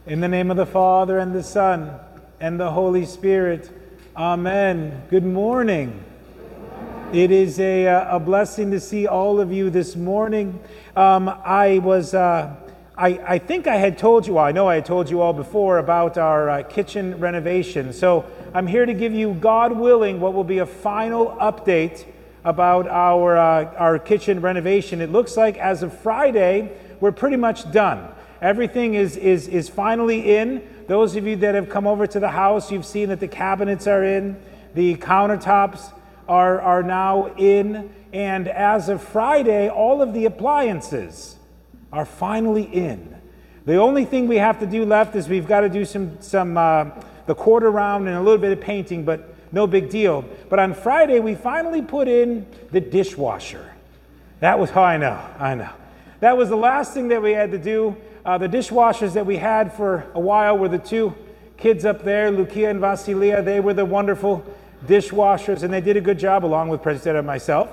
In the name of the Father, and the Son, and the Holy Spirit. Amen. Good morning. It is a blessing to see all of you this morning. I think I had told you, well, I know I had told you all before about our kitchen renovation. So I'm here to give you, God willing, what will be a final update about our kitchen renovation. It looks like as of Friday, we're pretty much done. Everything is finally in. Those of you that have come over to the house, you've seen that the cabinets are in, the countertops are now in, and as of Friday, all of the appliances are finally in. The only thing we have to do left is we've got to do some the quarter round and a little bit of painting, but no big deal. But on Friday, we finally put in the dishwasher. That was, I know. That was the last thing that we had to do. The dishwashers that we had for a while were the two kids up there, Lucia and Vasilia. They were the wonderful dishwashers, and they did a good job along with President and myself.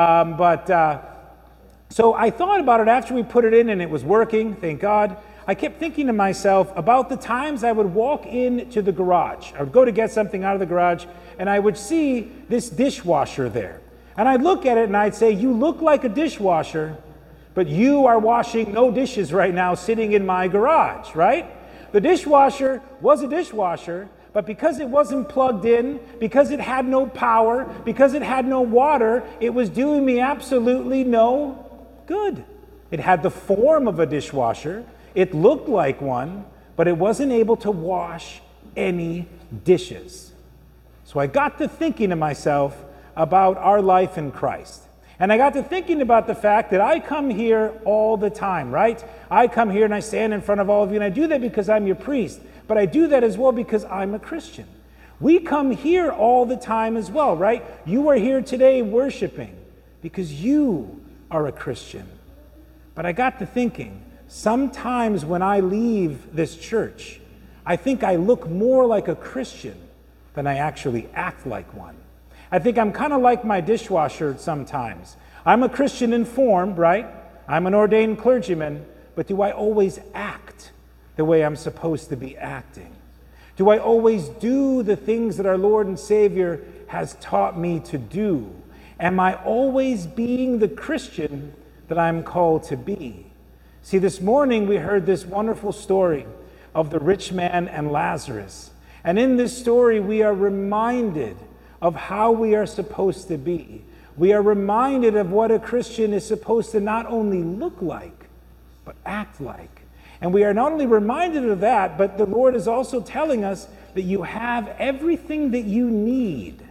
So I thought about it after we put it in, and it was working, thank God. I kept thinking to myself about the times I would walk into the garage. I would go to get something out of the garage, and I would see this dishwasher there. And I'd look at it, and I'd say, "You look like a dishwasher, but you are washing no dishes right now sitting in my garage," right? The dishwasher was a dishwasher, but because it wasn't plugged in, because it had no power, because it had no water, it was doing me absolutely no good. It had the form of a dishwasher, it looked like one, but it wasn't able to wash any dishes. So I got to thinking to myself about our life in Christ. And I got to thinking about the fact that I come here all the time, right? I come here and I stand in front of all of you, and I do that because I'm your priest, but I do that as well because I'm a Christian. We come here all the time as well, right? You are here today worshiping because you are a Christian. But I got to thinking, sometimes when I leave this church, I think I look more like a Christian than I actually act like one. I think I'm kind of like my dishwasher sometimes. I'm a Christian in form, right? I'm an ordained clergyman, but do I always act the way I'm supposed to be acting? Do I always do the things that our Lord and Savior has taught me to do? Am I always being the Christian that I'm called to be? See, this morning we heard this wonderful story of the rich man and Lazarus. And in this story we are reminded of how we are supposed to be. We are reminded of what a Christian is supposed to not only look like, but act like. And we are not only reminded of that, but the Lord is also telling us that you have everything that you need.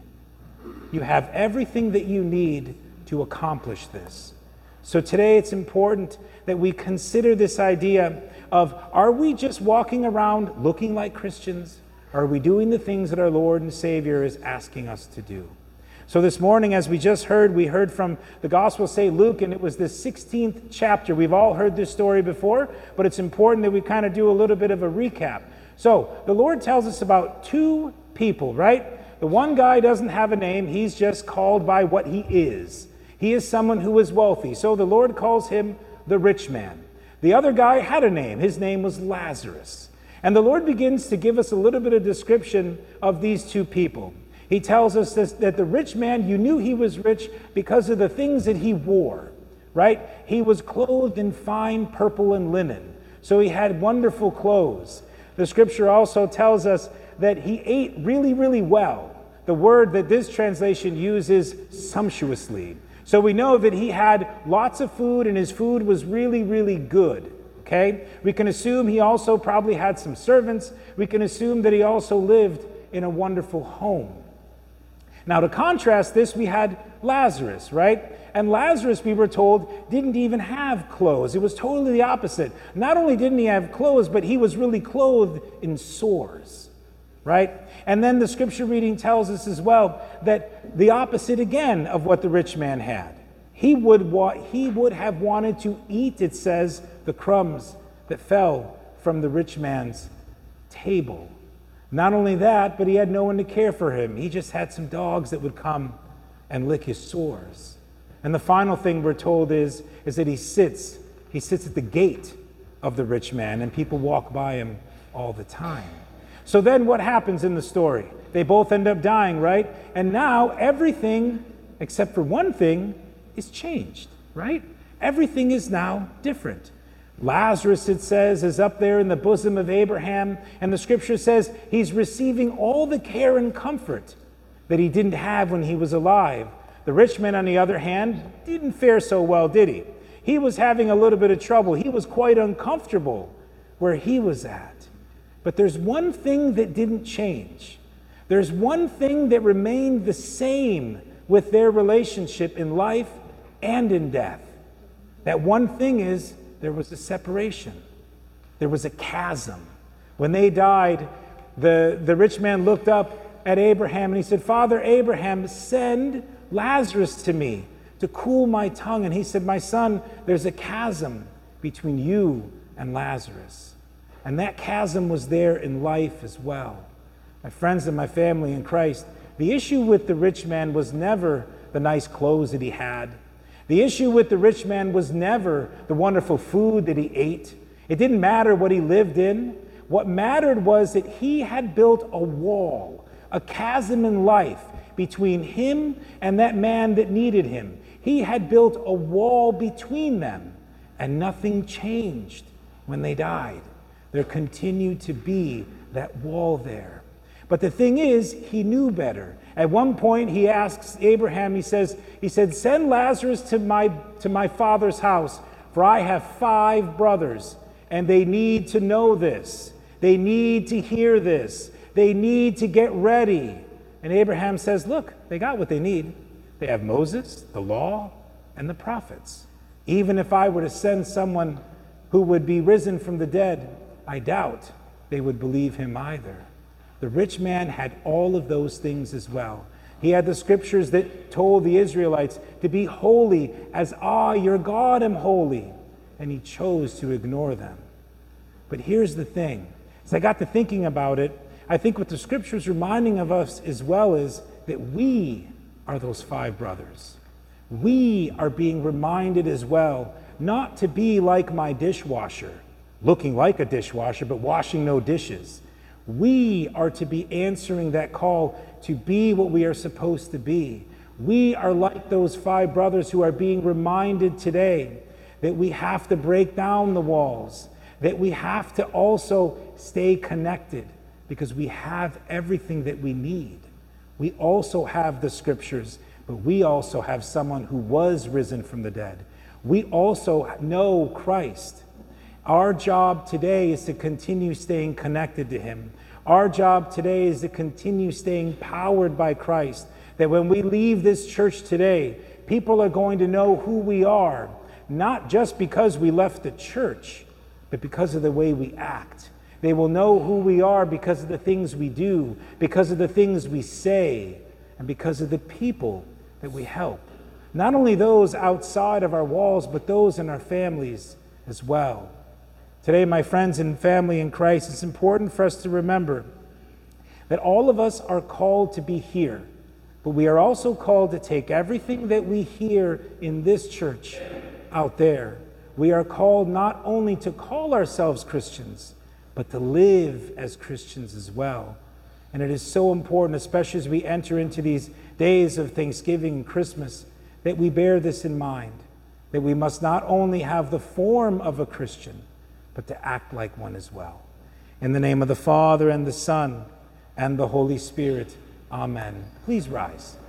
You have everything that you need to accomplish this. So today it's important that we consider this idea of, are we just walking around looking like Christians? Are we doing the things that our Lord and Savior is asking us to do? So this morning, as we just heard, we heard from the Gospel of St. Luke, and it was the 16th chapter. We've all heard this story before, but it's important that we kind of do a little bit of a recap. So the Lord tells us about two people, right? The one guy doesn't have a name. He's just called by what he is. He is someone who is wealthy. So the Lord calls him the rich man. The other guy had a name. His name was Lazarus. And the Lord begins to give us a little bit of description of these two people. He tells us that the rich man, you knew he was rich because of the things that he wore, right? He was clothed in fine purple and linen, so he had wonderful clothes. The scripture also tells us that he ate really, really well. The word that this translation uses, sumptuously. So we know that he had lots of food, and his food was really, really good. Okay? We can assume he also probably had some servants. We can assume that he also lived in a wonderful home. Now, to contrast this, we had Lazarus, right? And Lazarus, we were told, didn't even have clothes. It was totally the opposite. Not only didn't he have clothes, but he was really clothed in sores, right? And then the scripture reading tells us as well that the opposite again of what the rich man had. He would have wanted to eat, it says, the crumbs that fell from the rich man's table. Not only that, but he had no one to care for him. He just had some dogs that would come and lick his sores. And the final thing we're told is that he sits at the gate of the rich man, and people walk by him all the time. So then what happens in the story? They both end up dying, right? And now everything, except for one thing, is changed, right? Everything is now different. Lazarus, it says, is up there in the bosom of Abraham, and the scripture says he's receiving all the care and comfort that he didn't have when he was alive. The rich man, on the other hand, didn't fare so well, did he? He was having a little bit of trouble. He was quite uncomfortable where he was at. But there's one thing that didn't change. There's one thing that remained the same with their relationship in life and in death. That one thing is there was a separation. There was a chasm. When they died, the rich man looked up at Abraham and he said, "Father Abraham, send Lazarus to me to cool my tongue." And he said, "My son, there's a chasm between you and Lazarus." And that chasm was there in life as well. My friends and my family in Christ, the issue with the rich man was never the nice clothes that he had. The issue with the rich man was never the wonderful food that he ate. It didn't matter what he lived in. What mattered was that he had built a wall, a chasm in life between him and that man that needed him. He had built a wall between them, and nothing changed when they died. There continued to be that wall there. But the thing is, he knew better. At one point, he asks Abraham, he said, "Send Lazarus to my father's house, for I have 5 brothers, and they need to know this. They need to hear this. They need to get ready." And Abraham says, "Look, they got what they need. They have Moses, the law, and the prophets. Even if I were to send someone who would be risen from the dead, I doubt they would believe him either." The rich man had all of those things as well. He had the scriptures that told the Israelites to be holy as I, your God, am holy. And he chose to ignore them. But here's the thing. As I got to thinking about it, I think what the scripture's reminding of us as well is that we are those 5 brothers. We are being reminded as well not to be like my dishwasher, looking like a dishwasher, but washing no dishes. We are to be answering that call to be what we are supposed to be. We are like those 5 brothers who are being reminded today that we have to break down the walls, that we have to also stay connected because we have everything that we need. We also have the scriptures, but we also have someone who was risen from the dead. We also know Christ. Our job today is to continue staying connected to him. Our job today is to continue staying powered by Christ. That when we leave this church today, people are going to know who we are, not just because we left the church, but because of the way we act. They will know who we are because of the things we do, because of the things we say, and because of the people that we help. Not only those outside of our walls, but those in our families as well. Today, my friends and family in Christ, it's important for us to remember that all of us are called to be here, but we are also called to take everything that we hear in this church out there. We are called not only to call ourselves Christians, but to live as Christians as well. And it is so important, especially as we enter into these days of Thanksgiving and Christmas, that we bear this in mind, that we must not only have the form of a Christian, but to act like one as well. In the name of the Father, and the Son, and the Holy Spirit, amen. Please rise.